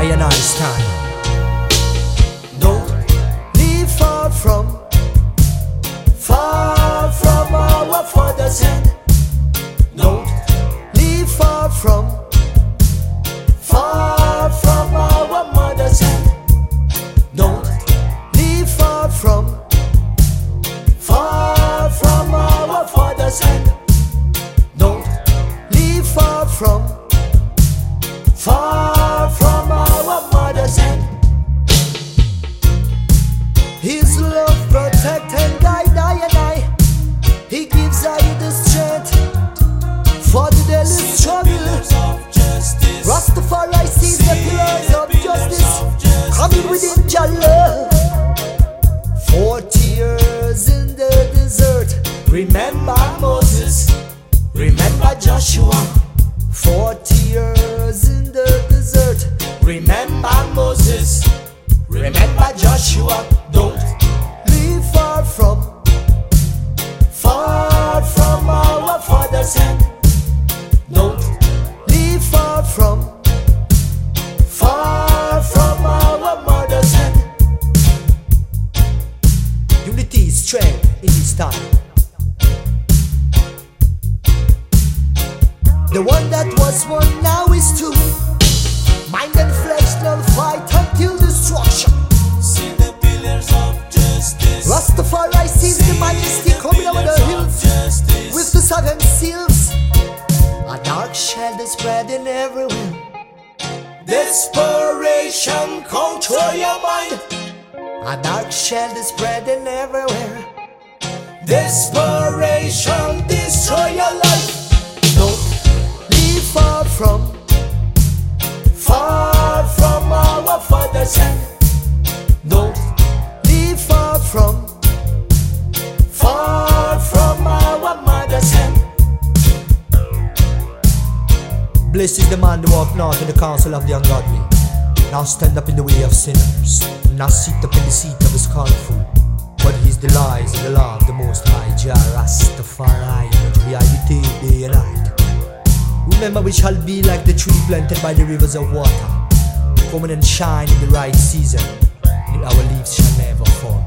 and I stand. Don't leave far from our father's hand. Don't leave far from our mother's hand. Don't leave far from our father's hand. Don't leave far from our mother's hand. His love protect and guide I and I. He gives I the strength for the daily struggle. Rastafari sees the pillars of justice coming within Jah love. 40 years in the desert. Remember Moses, remember Joshua. 40 years in the desert. Remember Moses, remember Joshua. Don't leave far from our father's hand. Don't leave far from our mother's hand. Unity is strength in this time. The one that was one now is two. Mind and flesh now fight until destruction. See the pillars of justice. Rastafari sees the majesty coming over the hills with the 7 seals. A dark shadow spreading everywhere. Desperation control your mind. A dark shadow spreading everywhere. Desperation destroy your life. Don't leave far from our father's hand. Don't leave far from our mother's hand. Blessed is the man who walk not in the counsel of the ungodly, now stand up in the way of sinners, now sit up in the seat of the scornful. But his delights in the law of the Most High, Jah Rastafari, which be I day and night. Remember we shall be like the tree planted by the rivers of water, coming and shine in the right season, and our leaves shall never fall.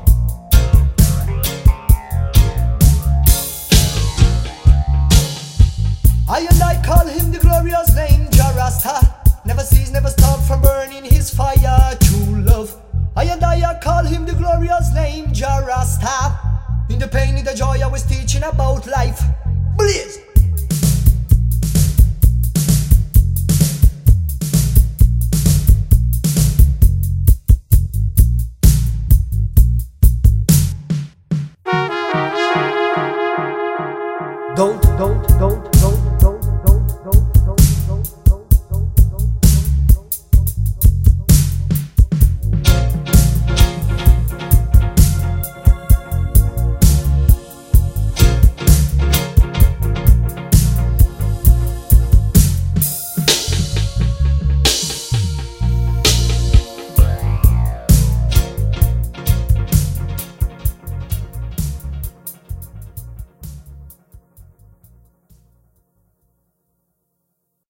I and I call him the glorious name, Jah Rasta. Never cease, never stop from burning his fire, true love. I and I call him the glorious name, Jah Rasta. In the pain, in the joy, I was teaching about life. Blaze! Don't